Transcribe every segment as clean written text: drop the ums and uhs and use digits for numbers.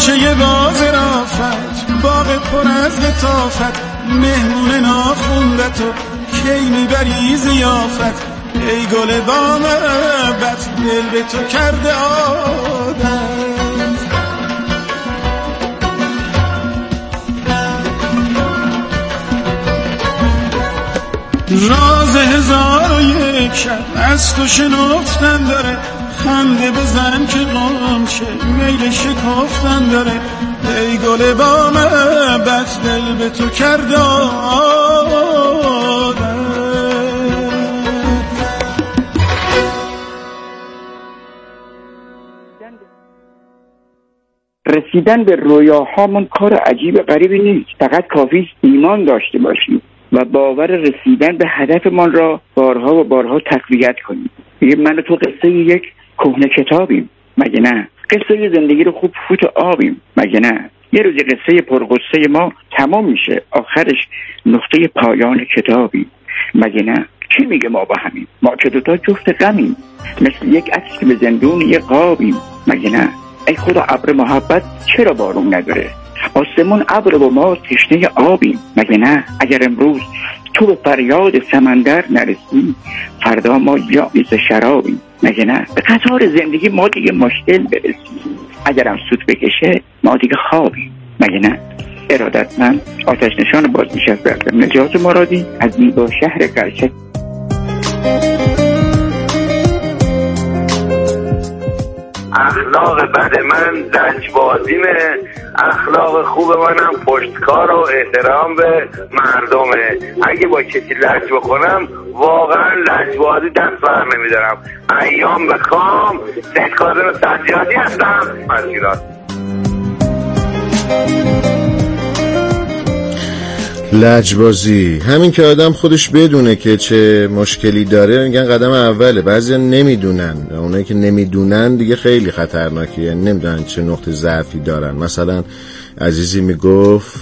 باغچه باز رافت، باغ پر از لطافت، مهمون ناخوندت و کی میبری ضیافت. ای گل با محبت دل به تو کرده عادت. راز 1001 شب از تو شنفتن داره، خنده بزن که قم شه میل شکفتن داره. ای گل با محبت دل به تو کرده عادت. رسیدن به رویاهامون کار عجیب غریبی نیست، فقط کافی ایمان داشته باشیم و باور رسیدن به هدفمان را بارها و بارها تقویت کنیم. من و تو قصه یک کهنه کتابیم مگه نه؟ قصه زندگی رو خوب فوت آبیم مگه نه؟ یه روزی قصه پرقصه ما تمام میشه، آخرش نقطه پایان کتابیم مگه نه؟ کی میگه ما با همیم؟ ما که دوتا جفت غمیم، مثل یک عکس به زندون یه قابیم مگه نه؟ ای خدا ابر محبت چرا بارون نداره؟ آسمون ابر و ما تشنه آبیم مگه نه؟ اگر امروز تو به فریاد سمندر نرسی، فردا ما یائس شرابیم مگه نه؟ به قطار زندگی ما دیگه مشکل برسیم، اگرم سود بکشه ما دیگه خوابیم مگه نه؟ ارادتمند آتش نشان بازنشسته نجات مرادی از زیبا شهر قرچک. اخلاق بد من لجبازیمه، اخلاق خوب منم پشتکار و احترام به مردمه. اگه با کسی لج بکنم واقعا لجبازی دست بر نمیدارم. ایام به خام سید کاظم سجادی هستم از ایران. لجبازی همین که آدم خودش بدونه که چه مشکلی داره میگن قدم اوله. بعضیا نمیدونن، اونایی که نمیدونن دیگه خیلی خطرناکه، یعنی نمیدونن چه نقطه ضعفی دارن. مثلا عزیزی میگفت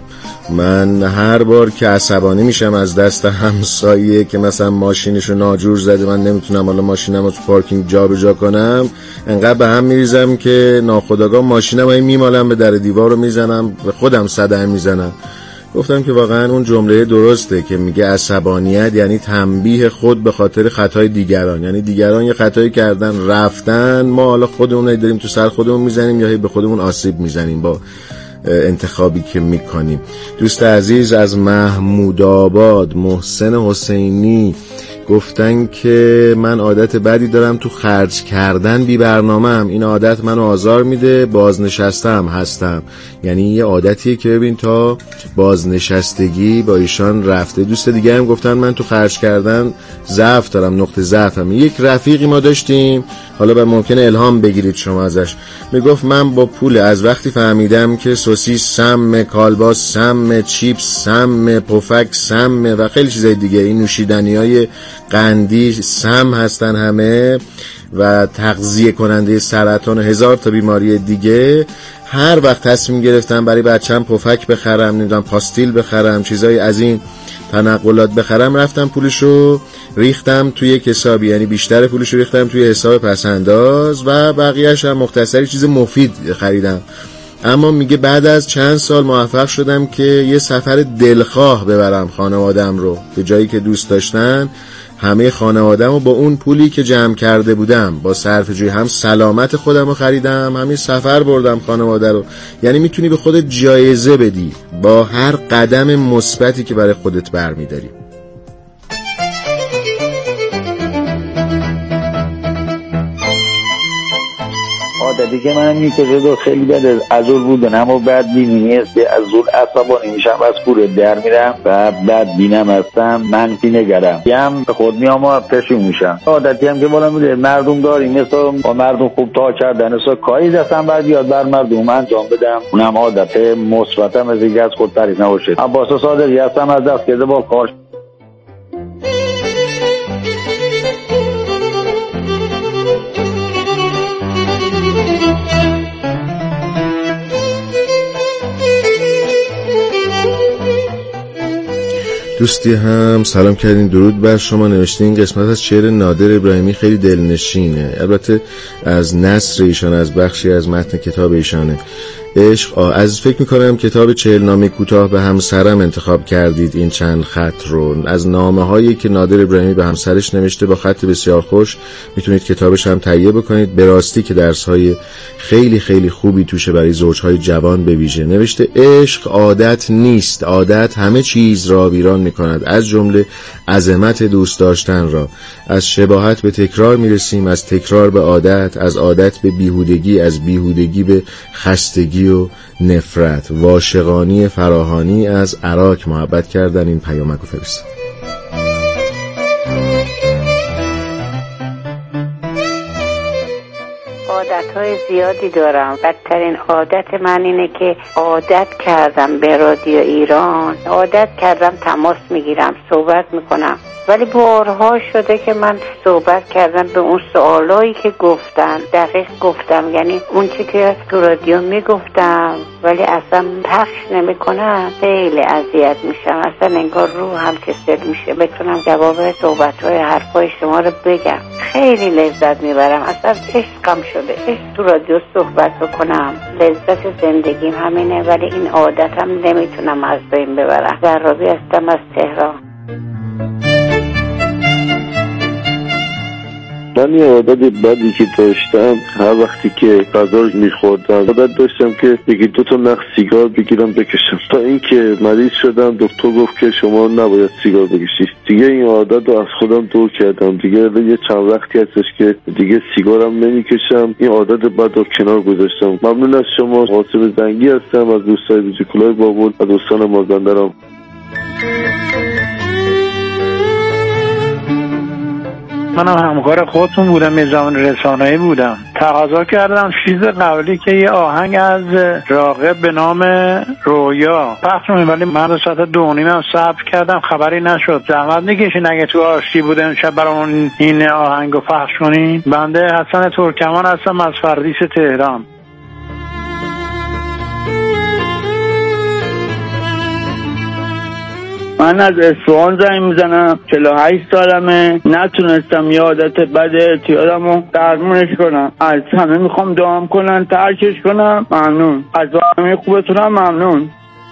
من هر بار که عصبانی میشم از دست همسایه که مثلا ماشینشو ناجور زده، من نمیتونم حالا ماشینمو تو پارکینگ جا به جا کنم، انقدر به هم میریزم که ناخودآگاه ماشینمو میمالم به در دیوار رو میزنم، به خودم صدمه میزنم. گفتم که واقعا اون جمله درسته که میگه عصبانیت یعنی تنبیه خود به خاطر خطای دیگران. یعنی دیگران یه خطایی کردن رفتن، ما حالا خودمون داریم تو سر خودمون میزنیم یا به خودمون آسیب میزنیم با انتخابی که میکنیم. دوست عزیز از محمود آباد محسن حسینی گفتن که من عادت بدی دارم تو خرج کردن بی برنامه‌ام، این عادت منو آزار میده، بازنشستم هستم. یعنی یه عادتیه که ببین تا بازنشستگی با ایشان رفته. دوست دیگه هم گفتن من تو خرج کردن ضعف دارم، نقطه ضعفم. یک رفیقی ما داشتیم، حالا ممکنه الهام بگیرید شما ازش، میگفت من با پول از وقتی فهمیدم که سوسیس سم، کالباس سم، چیپس سم، پفک سم و خیلی چیزای دیگه، این نوشیدنیای قندی سم هستن همه و تغذیه کننده سرطان و هزار تا بیماری دیگه، هر وقت تصمیم گرفتم برای بچه‌م پفک بخرم، نمیدونم پاستیل بخرم، چیزای از این تنقلات بخرم، رفتم پولشو ریختم توی یک حسابی، یعنی بیشتر پولشو ریختم توی حساب پسنداز و بقیه‌اش هم مختصری چیز مفید خریدم. اما میگه بعد از چند سال موفق شدم که یه سفر دلخواه ببرم خانوادم رو به جایی که دوست داشتن. همه خانوادم رو با اون پولی که جمع کرده بودم با صرفه‌جویی هم سلامت خودم رو خریدم، همین سفر بردم خانواده رو. یعنی میتونی به خودت جایزه بدی با هر قدم مثبتی که برای خودت برمی‌داری. عادتی که من میکشه و خیلی بد از اون بودن، اما بعد بینیست از اون عصبانی میشم، از کوره در میرم و بعد بینم هستم منفی نگرم هم به خود میام و پشیم میشم. عادتی هم که بالا میده مردم داریم مثلا با مردم خوب تا کردن اصلا کاری دستم بر بیاد بر مردم انجام بدم، اونم عادت مثبتم از دیگه از خود تعریف نباشه. عباس صادقی هستم از دست کرده با کار. دوستی هم سلام کردین، درود بر شما. نوشتین قسمت از شعر نادر ابراهیمی خیلی دلنشینه، البته از نثر ایشان، از بخشی از متن کتاب ایشانه. عشق از فکر میکنم کتاب 40 نامه کوتاه به همسرم انتخاب کردید این چند خط رو. از نامه هایی که نادر ابراهیمی به همسرش نوشته با خط بسیار خوش میتونید کتابش هم تهیه بکنید. به راستی که درس های خیلی خیلی خوبی توشه برای زوجهای جوان به ویژه. نوشته عشق عادت نیست، عادت همه چیز را ویران میکند، از جمله عظمت دوست داشتن را. از شباهت به تکرار میرسیم، از تکرار به عادت، از عادت به بیهودگی، از بیهودگی به خستگی و نفرت. واشقانی فراهانی از عراق محبت کردن. این پیامک رو فرستاد. عادتهای زیادی دارم. بدترین عادت من اینه که عادت کردم به رادیو ایران، عادت کردم تماس میگیرم، صحبت میکنم، ولی بارها شده که من صحبت کردم به اون سوالایی که گفتن دقیق گفتم، یعنی اون چی که تو رادیو میگفتم ولی اصلا پخش نمیکنم. خیلی اذیت میشم، اصلا انگار روحم کسل میشه بتونم جواب صحبت‌های حرفای شما رو بگم. خیلی لذت میبرم، اصلا عشقم شده عشق تو رادیو صحبت بکنم. لذت زندگیم همینه، ولی این عادتم نمیتونم از بین ببرم. زرابی هستم از تهران. من یه عادت بدی که داشتم، هر وقتی که غذا میخوردم عادت داشتم که یکی 2 تا نخ سیگار بگیرم بکشم، تا اینکه مریض شدم دکتر گفت که شما نباید سیگار بکشید. دیگه این عادت رو از خودم دور کردم. دیگه یه چند وقتی هستش که دیگه سیگارم نمیکشم. این عادت بد رو کنار گذاشتم. ممنون از شما. قاسم زنگی هستم از دوستای موزیکولای بابل و دوستان مازندران. منم همکار خودتون بودم، یه زمان رسانه‌ای بودم. تقاضا کردم چیز قبلی که یه آهنگ از راغب به نام رویا پخش کنیم، ولی من ساعت 2:30 صبر کردم خبری نشد. زحمت میکشین اگه تو آشتی بوده امشب برامون این آهنگو پخش کنین. بنده حسن ترکمان هستم از فردیس تهران. من از اصفهان زنگ میزنم. 48 سالمه. نتونستم یه عادت بد اعتیادمو درمونش کنم. از همه میخوام دعام کنن ترکش کنم. ممنون از برنامه خوبتونم. ممنون.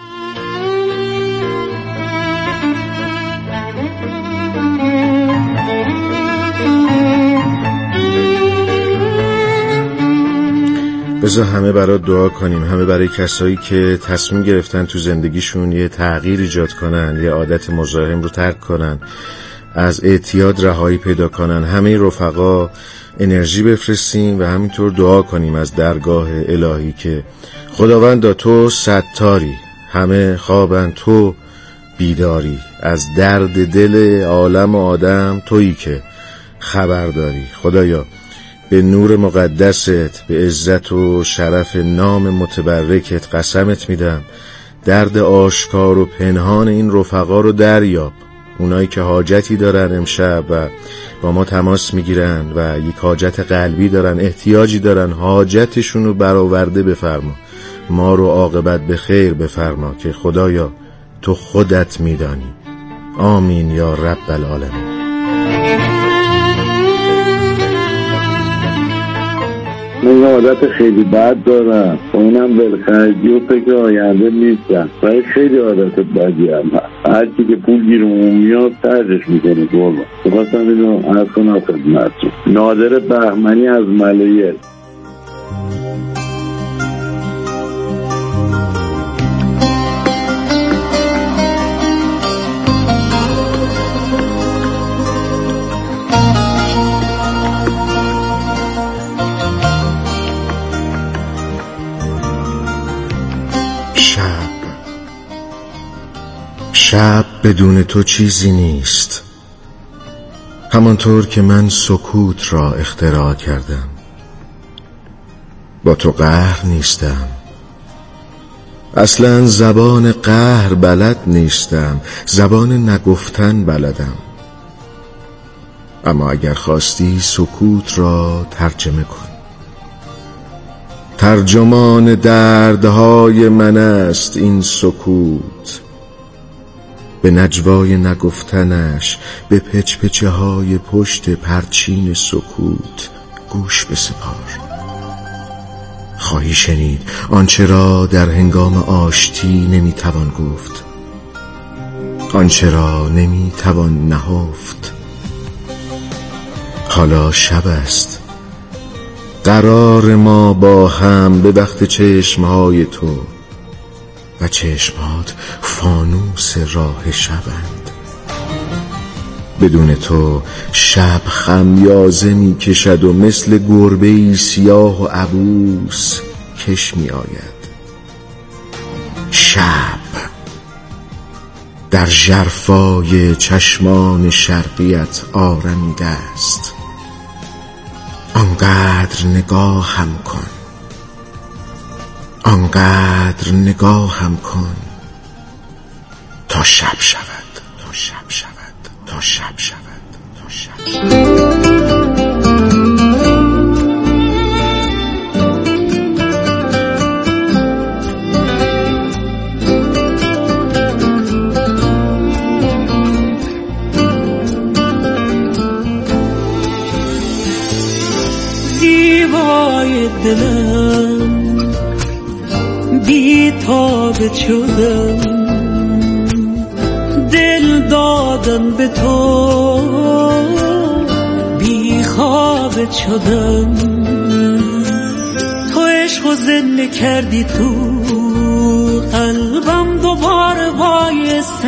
بذار همه برای دعا کنیم، همه برای کسایی که تصمیم گرفتن تو زندگیشون یه تغییر ایجاد کنن، یه عادت مزاحم رو ترک کنن، از اعتیاد رهایی پیدا کنن. همه رفقا انرژی بفرستیم و همینطور دعا کنیم از درگاه الهی که خداوندا تو ستاری، همه خوابن تو بیداری، از درد دل عالم و آدم تویی که خبر داری. خدایا به نور مقدست، به عزت و شرف نام متبرکت قسمت میدم درد آشکار و پنهان این رفقا رو دریاب. اونایی که حاجتی دارن امشب و با ما تماس میگیرن و یک حاجت قلبی دارن، احتیاجی دارن، حاجتشون رو برآورده بفرما. ما رو عاقبت به خیر بفرما که خدایا تو خودت میدانی. آمین یا رب العالمین. من یه عادت خیلی بد دارم، اونم ولخرجی و فکر آینده نیستم. ولی خیلی عادت بدی هم هست. هرچی که پول گیرمون میاد ترجش میکنه. قربان بخواستم اینو عرض کنم خدمتتون. نادر بهمنی از ملیه. شب بدون تو چیزی نیست، همانطور که من سکوت را اختراع کردم. با تو قهر نیستم، اصلا زبان قهر بلد نیستم، زبان نگفتن بلدم. اما اگر خواستی سکوت را ترجمه کن. ترجمان دردهای من است این سکوت، به نجوای نگفتنش، به پچپچه های پشت پرچین سکوت گوش بسپار. نخواهی شنید آنچه را در هنگام آشتی نمیتوان گفت، آنچه را نمیتوان نهفت. حالا شب است، قرار ما با هم به وقت چشمهای تو و چشمات فانوس راه شبند. بدون تو شب خمیازه می کشد و مثل گربه‌ای سیاه و عبوس کش می آید. شب در ژرفای چشمان شرقیت آرمیده است. آنقدر نگاهم کن، آنقدر نگاهم کن تا شب شود، تا شب شود، تا شب شود، تا شب شود. زیبای دلم بی تاب شدم، دل دادم به تو بی خواب شدم. تو عشق و زنده کردی تو قلبم، دوباره بایست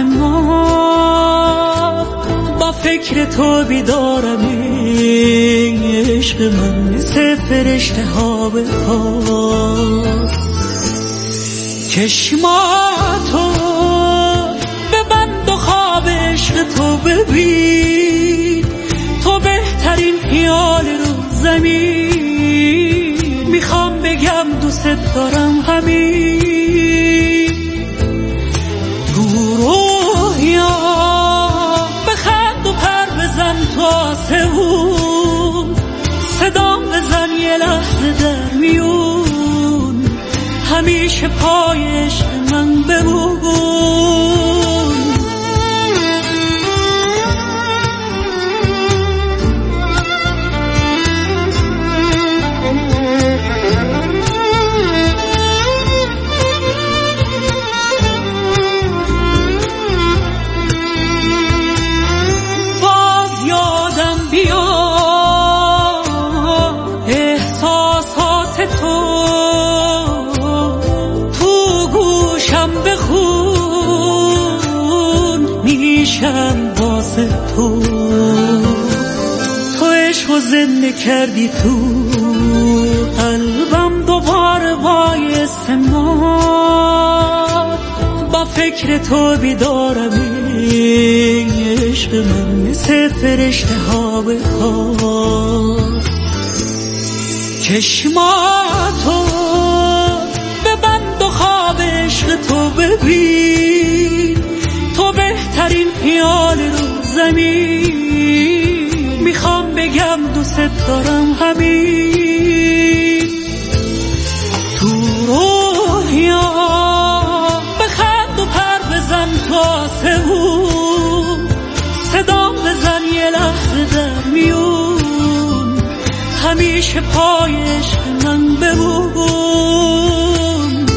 ما با فکر تو بیدارم. عشق من مثل فرشته ها به پاس، چشماتو ببند و خواب عشق تو ببین. تو بهترین خیال رو زمین، میخوام بگم دوست دارم همین. تو روحیا بخند و پر بزن تو آسمون، صدام بزن یه لحظه در میون، همیشه پای عشق من بمون. باز یادم بیا احساسات تو، تو گوشم بخون میشم واسه تو. تو عشق و زنده کردی تو قلبم، دوباره بایست ما با فکر تو بیدارم. عشق من مثل فرشته ها به خواب، چشماتو ببند و خواب عشق تو ببین. تو بهترین خیال رو زمین، میخوام بگم دوست دارم همین. تو روحیا بخند و پر بزن تو آسمون، صدام بزن یه لحظه در میون، همیشه پای عشق من بمون.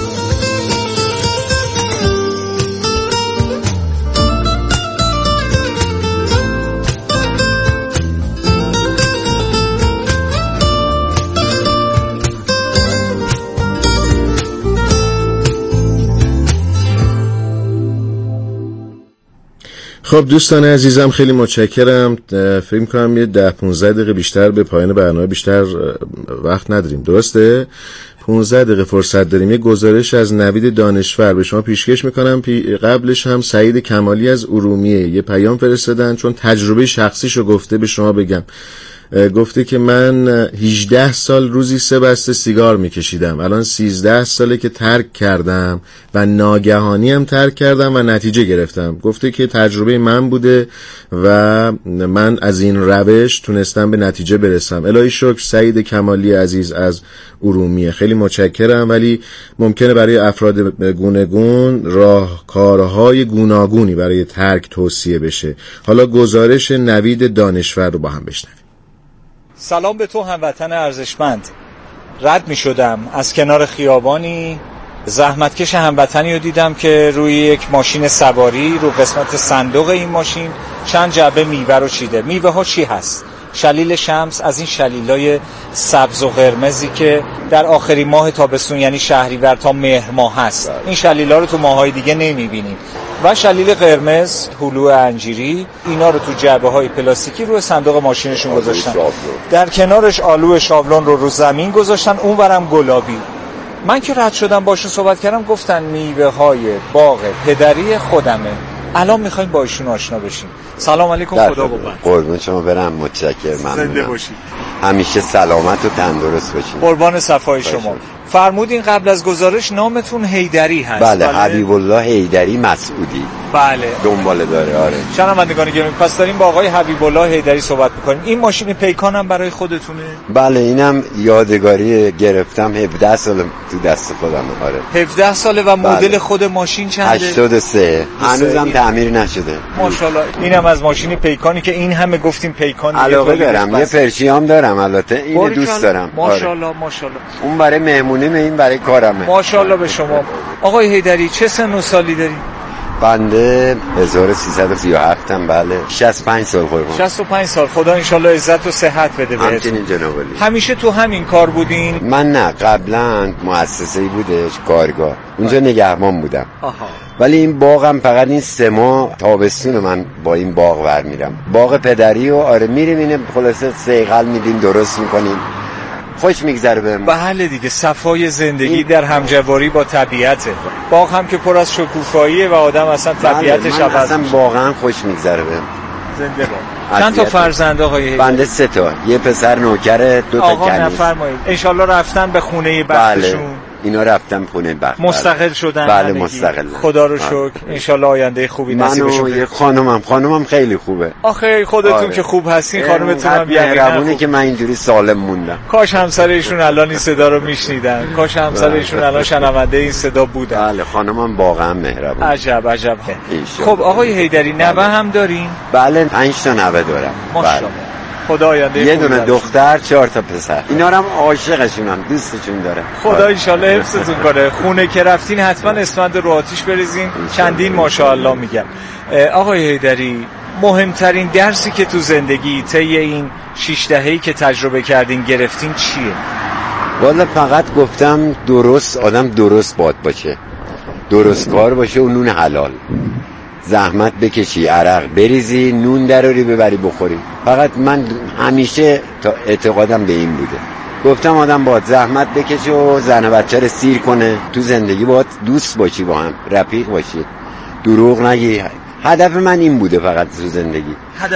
خب دوستان عزیزم خیلی متشکرم. فکر می‌کنم یه 10-15 دقیقه بیشتر به پایان برنامه بیشتر وقت نداریم، درسته؟ 15 دقیقه فرصت داریم. یه گزارش از نوید دانشور به شما پیشکش میکنم. قبلش هم سعید کمالی از ارومیه یه پیام فرستادن، چون تجربه شخصیشو گفته به شما بگم. گفته که من 18 سال روزی 3 بسته سیگار میکشیدم، الان 13 ساله که ترک کردم و ناگهانی هم ترک کردم و نتیجه گرفتم. گفته که تجربه من بوده و من از این روش تونستم به نتیجه برسم. الهی شکر سعید کمالی عزیز از ارومیه، خیلی متشکرم. ولی ممکنه برای افراد گوناگون راهکارهای گوناگونی برای ترک توصیه بشه. حالا گزارش نوید دانشور رو با هم بشنویم. سلام به تو هموطن ارزشمند. رد می شدم از کنار خیابانی، زحمتکش هموطنی رو دیدم که روی یک ماشین سواری رو قسمت صندوق این ماشین چند جعبه میوه رو چیده. میوه ها چی هست؟ شلیل شمس، از این شلیلای سبز و قرمزی که در آخرین ماه تابستون یعنی شهریور تا مهر ماه هست. این شلیلا رو تو ماهای دیگه نمیبینیم. و شلیل قرمز، هلو انجیری، اینا رو تو جعبه های پلاستیکی روی صندوق ماشینشون گذاشتن. در کنارش آلو شابلون رو زمین گذاشتن، اونورم گلابی. من که رد شدم باشون صحبت کردم، گفتن میوه های باغ پدری خودمه، الان میخوایم با ایشون آشنا بشیم. سلام علیکم، خدا بود. قربون شما برم، متشکرم، ممنونم. زنده باشید. همیشه سلامت و تندرست باشید. قربان صفای شما. فرمودین قبل از گزارش نامتون حیدری هست؟ بله، حبیب الله حیدری مسعودی. بله. دنباله داره. آره. شنوندگان گرامی، پس داریم با آقای حبیب الله حیدری صحبت می‌کنیم. این ماشین پیکان هم برای خودتونه؟ بله، اینم یادگاری گرفتم، 17 سال تو دست خودم. آره. 17 ساله. و مدل بله. خود ماشین چنده؟ 83. هنوزم تعمیر نشده. ماشاءالله. اینم از ماشین پیکانی که این همه گفتیم پیکان. علاقه دارم، یه پرشیام دارم، البته اینو دوست دارم. ماشاءالله ماشاءالله. اون برای مهمونی، این برای کارمه. ماشاءالله به شما. آقای حیدری چه سن و سالی داری؟ بنده 1337 ام. بله 65 سال قربان. 65 سال. خدا انشالله عزت و صحت بده بهتون. همچنین جناب علی. همیشه تو همین کار بودین؟ من نه، قبلا مؤسسه‌ای بودش، کارگاه، اونجا نگهبان بودم. آها. ولی این باغم فقط این 3 ماه تابستون من با این باغ ور میرم، باغ پدری. و آره میریم، اینه خلاصه سیقل میدیم، درست میکنیم، خوش میگذره بهم. بله دیگه، صفای زندگی در همجواری با طبیعته. باغ هم که پر از شکوفاییه و آدم اصلا طبیعتش عوض. اصلا واقعا خوش میگذره بهم. زنده با. چند تا فرزند آقای حیدری؟ بنده 3 تا، یه پسر نوکر، 2 تا کنیز. آقا نفرمایید. ان شاءالله رفتن به خونه بختشون. بله. اینا رفتم خونه بخت، مستقل شدن. بله مستقل. خدا رو شکر. ان شاءالله آینده خوبی نصیب بشه. من و یه خانومم خیلی خوبه. آخه خودتون که خوب هستین، خانومتون هم مهربونه که من اینجوری سالم موندم. کاش همسر ایشون الان این صدا رو میشنیدن، کاش همسر ایشون الان شنونده این صدا بودن. بله، خانومم واقعا مهربونه. عجب عجب. خب آقای حیدری نوه هم دارین؟ بله 5 تا نوه دارم. ماشاءالله. خدا آینده یه دونه دختر، 4 تا پسر. اینا رو هم عاشقشونم، دوستشون داره. خدا ان شاءالله حفظتون کنه. خونه که رفتین حتما اسفند رو آتیش بریزین. چندین ماشاءالله میگم. آقای حیدری، مهمترین درسی که تو زندگی طی این 6 دهه‌ای که تجربه کردین گرفتین چیه؟ والا فقط گفتم آدم درست باد باشه، درست کار باشه و نون حلال، زحمت بکشی، عرق بریزی، نون دراری ببری بخوری. فقط من همیشه اعتقادم به این بوده، گفتم آدم باید زحمت بکشه و زن و بچه رو سیر کنه. تو زندگی باید دوست باشی، با هم رفیق باشی، دروغ نگی. هدف من این بوده فقط تو زندگی.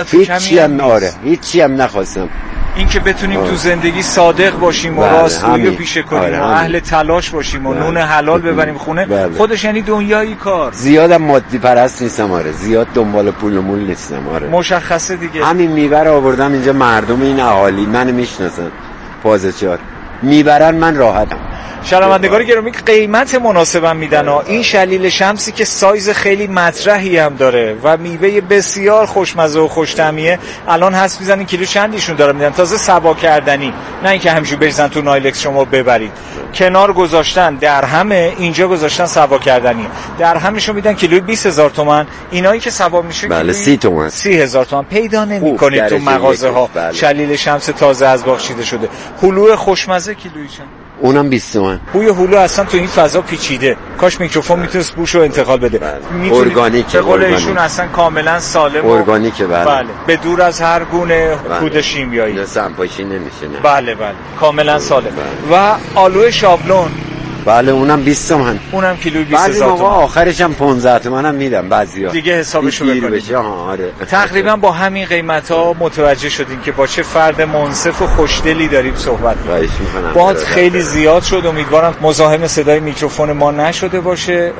هیچی هم نخواستم. این که بتونیم تو زندگی صادق باشیم و راستگویی رو پیشه کنیم و اهل تلاش باشیم و نون حلال ببریم خونه، خودش یعنی دنیایی کار. زیادم مادی پرست نیستم. آره زیاد دنبال پول و مول نیستم. آره مشخصه دیگه. همین میوه رو آوردم اینجا، مردم این اهالی منو میشناسن، پازچار میبرن، من راحتم. شنوندگان گرامی، قیمت مناسبم میدن ها. این شلیل شمسی که سایز خیلی مطرحی هم داره و میوه بسیار خوشمزه و خوش‌طعمیه، الان حس میزنین کیلو چندیشون داره میدن، تازه سبا کردنی، نه اینکه همینجوری بریزن تو نایلکس شما ببرید. کنار گذاشتن درهمه، اینجا گذاشتن سبا کردنی. درهمشو میدن کیلوی 20000 تومان. اینایی که سبا میشه بله 30 تومان، 30000 تومان. پیدا نمی‌کنید تو مغازه ها. شلیل شمس تازه از باغ چیده شده. هلو خوشمزه کیلویی چند؟ اونم 20 تومن. بوی هلو اصلا تو این فضا پیچیده، کاش میکروفون میتونست بوشو انتقال بده. ارگانیکه، به قول ایشون اصلا کاملا سالم ارگانیکه. بله به دور از هر گونه کود شیمیایی. نه سمپاشی نمیشه. نه بله کاملا سالم. و آلو شابلون، بله اونم 20 تومن. اونم کیلویی 20000 تومان. بعضی آخرش هم 15 تومن هم میدم بعضیا. دیگه حسابشو بکنید. آره. تقریبا با همین قیمتا متوجه شدیم که با چه فرد منصف و خوشدلی داریم صحبت می‌کنیم. باهات خیلی زیاد شد. امیدوارم مزاحم صدای میکروفون ما نشده باشه.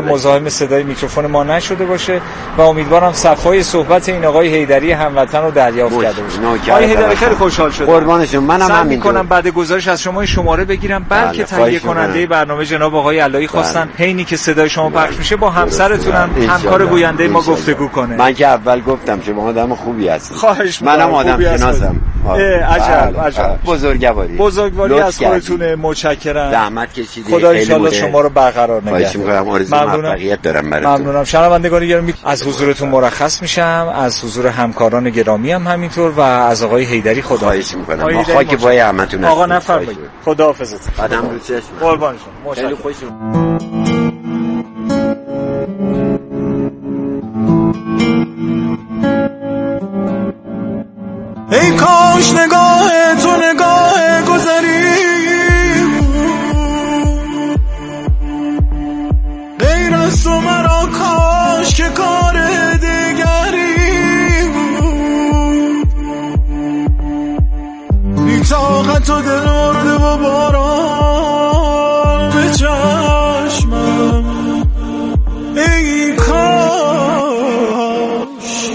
و امیدوارم صفای صحبت این آقای حیدری هموطن رو دریافت کرده باشه. آقای حیدری خیلی خوشحال شدم. قربانشون. منم همین می‌کنم بعد گزارش از شما شماره بگیرم، بلکه تهیه کننده برنامه جناب آقای علایی خواستن حینی که صدای شما پخش میشه با همسرتون هم همکار گوینده ما گفتگو کنه. من که اول گفتم شما آدم خوبی هستید. خواهش منم آدم شناسم. عجب بزرگواری از خودتونه. متشکرم، زحمت کشیدید، خدا ان شاءالله شما رو برقرار نگه داره. آرزو موفقیت دارم براتون. ممنونم. شنوندگان گرامی، از حضورتون مرخص میشم، از حضور همکاران گرامی هم همینطور و از آقای حیدری خداحافظی میکنم. ما خاک پای همتون آقا نفرمایید. خداحافظتون. قدم رو چشم. قربان شما. خیلی خوش ای کاش نگاه تو نگاه گذری غیر از تو مرا کاش که کار دیگری بی طاقت و دل مرده و باران به چشمم ای کاش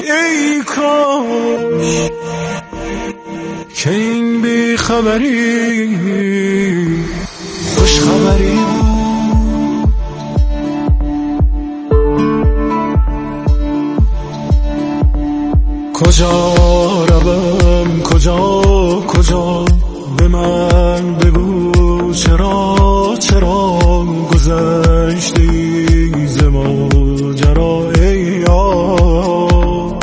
که این بی خبری خوش خبری بود. کجا روم کجا به من بگو چرا گذشتی ز ماجرا ای یار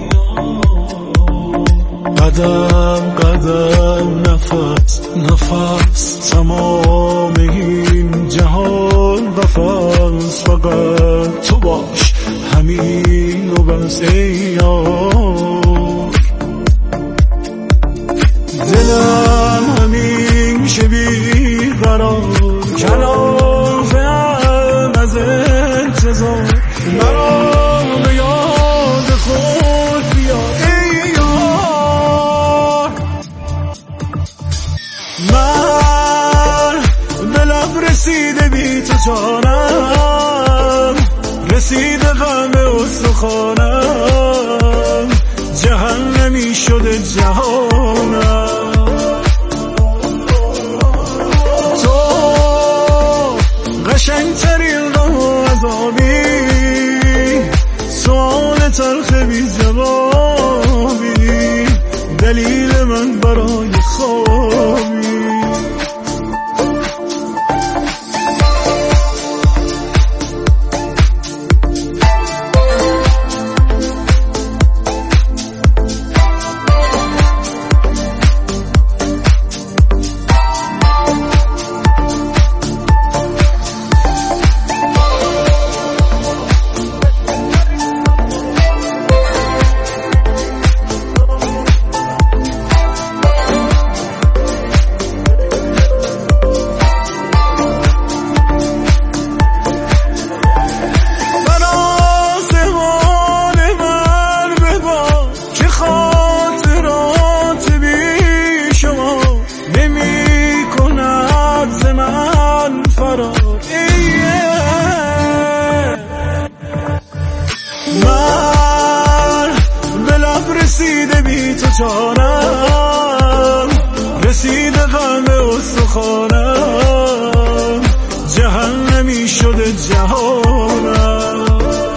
قدم نفس تمام این جهان قفس فقط تو باش همین و بس ای یار دلم همیشه بیقرار کلافه‌ام از انتظار مرا به یاد خود بیار ای یار من به لب رسیده بی تو جانم رسیده غم استخوانم جهنمی شده جهانم تو قشنگترین غم و عذابی سوال تلخ بی جوابی دلیل من برای خوابی جانم رسیده غم استخوانم جهنمی شده جهانم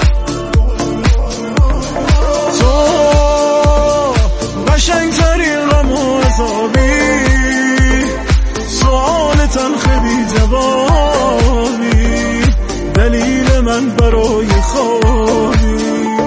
تو قشنگترین غم و عذابی سوال تلخ بی جوابی دلیل من برای خوابی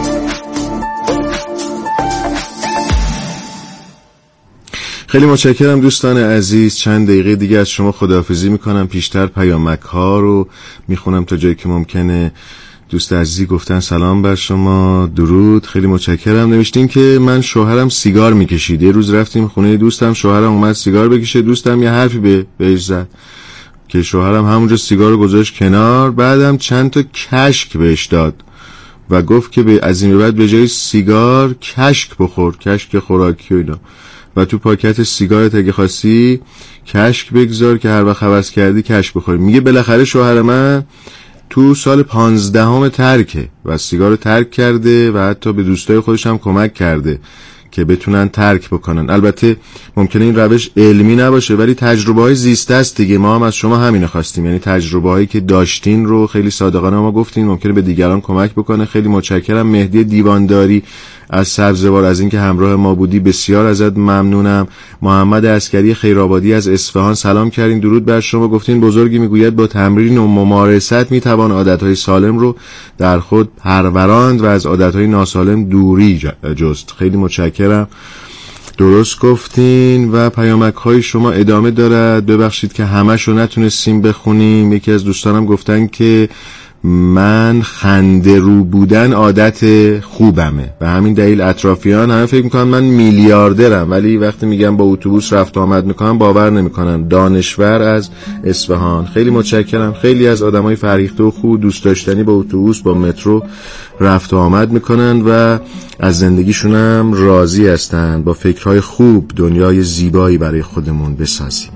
خیلی متشکرم دوستان عزیز. چند دقیقه دیگه از شما خداحافظی میکنم. پیشتر پیامک ها رو میخونم تا جایی که ممکنه. دوست عزیزی گفتن سلام بر شما، درود، خیلی متشکرم. نوشتین که من شوهرم سیگار میکشید، یه روز رفتیم خونه دوستم، شوهرم اومد سیگار بکشه، دوستم یه حرفی بهش زد که شوهرم همونجا سیگار رو گذاشت کنار، بعدم چند تا کشک بهش داد و گفت که از این به بعد به جای سیگار کشک بخور، کشک خوراکی و اینا، و تو پاکت سیگارت اگه خواستی کشک بگذار که هر وقت هوس کردی کشک بخوری. میگه بالاخره شوهر من تو سال 15 ترکه و سیگار رو ترک کرده و حتی به دوستای خودش هم کمک کرده که بتونن ترک بکنن. البته ممکنه این روش علمی نباشه ولی تجربه‌های زیسته است دیگه. ما هم از شما همین خواستیم، یعنی تجربه‌هایی که داشتین رو خیلی صادقانه ما گفتین، ممکنه به دیگران کمک بکنه. خیلی متشکرم. مهدی دیوانداری از سبزوار از اینکه همراه ما بودی بسیار ازت ممنونم. محمد عسکری خیرآبادی از اصفهان سلام کردین، درود بر شما. گفتین بزرگی میگوید با تمرین و ممارست میتوان عادتهای سالم رو در خود پروراند و از عادتهای ناسالم دوری جست. خیلی متشکرم. درست گفتین و پیامک های شما ادامه دارد. ببخشید که همش رو نتونستیم بخونیم. یکی از دوستانم گفتن که من خنده رو بودن عادت خوبمه و همین دلیل اطرافیان همه فکر میکنن من میلیاردرم، ولی وقتی میگم با اتوبوس رفت آمد میکنم باور نمیکنن. دانشور از اصفهان، خیلی متشکرم. خیلی از آدمای فرهیخته و خوب دوست داشتنی با اتوبوس با مترو رفت آمد میکنن و از زندگیشون هم راضی هستن. با فکرهای خوب دنیای زیبایی برای خودمون بسازیم.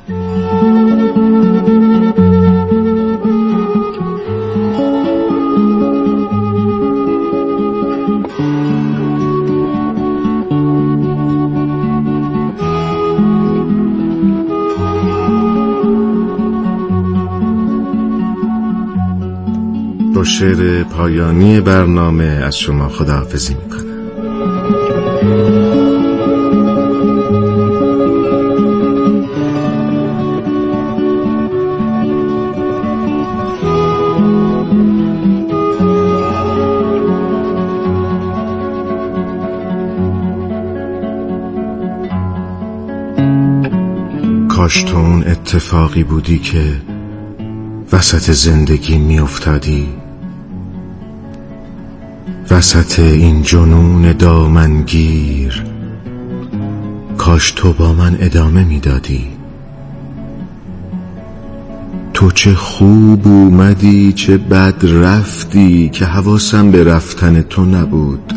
با شعر پایانی برنامه از شما خداحافظی میکنم. کاش تو اون اتفاقی بودی که وسط زندگی می افتادی، وسط این جنون دامنگیر. کاش تو با من ادامه می دادی. تو چه خوب اومدی چه بد رفتی که حواسم به رفتن تو نبود.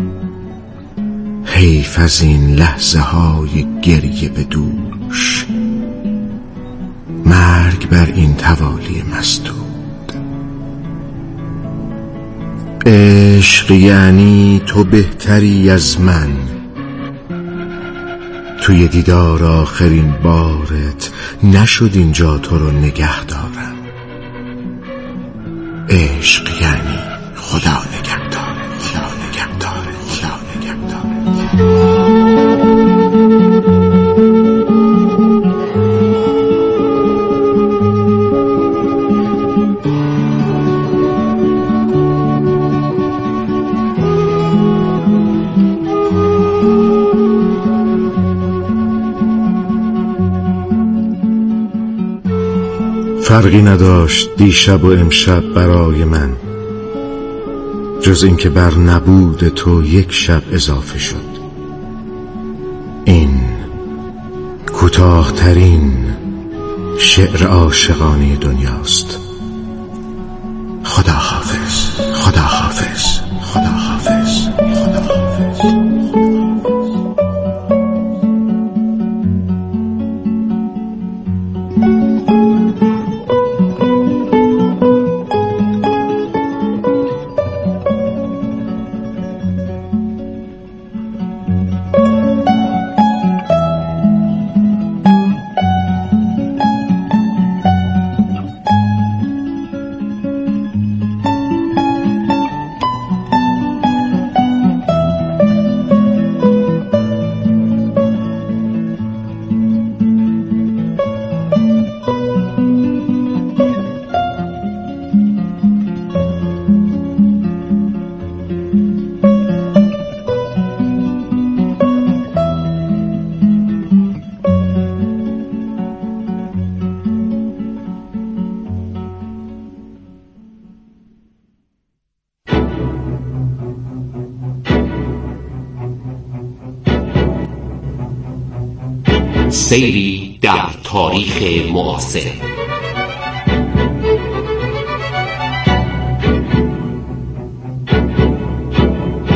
حیف از این لحظه های گریه به دوش، مرگ بر این توالی مسدود. عشق یعنی تو بهتری از من، توی دیدار آخرین بارت نشد اینجا تو رو نگه دارم. عشق یعنی خدا نگهداره، خدا نگهداره، خدا نگهداره. فرقی نداشت دیشب و امشب برای من، جز این که بر نبود تو یک شب اضافه شد. این کوتاه‌ترین شعر عاشقانه دنیاست. خدا حافظ، خدا حافظ، خدا حافظ، خدا حافظ. سیری در تاریخ معاصر.